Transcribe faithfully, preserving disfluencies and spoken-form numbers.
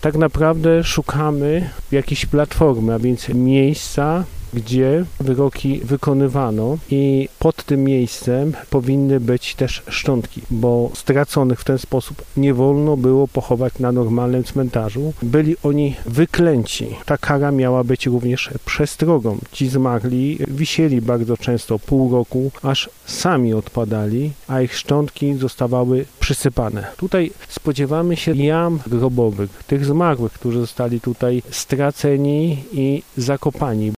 Tak naprawdę szukamy jakiejś platformy, a więc miejsca, gdzie wyroki wykonywano i pod tym miejscem powinny być też szczątki, bo straconych w ten sposób nie wolno było pochować na normalnym cmentarzu. Byli oni wyklęci. Ta kara miała być również przestrogą. Ci zmarli wisieli bardzo często pół roku, aż sami odpadali, a ich szczątki zostawały przysypane. Tutaj spodziewamy się jam grobowych, tych zmarłych, którzy zostali tutaj straceni i zakopani.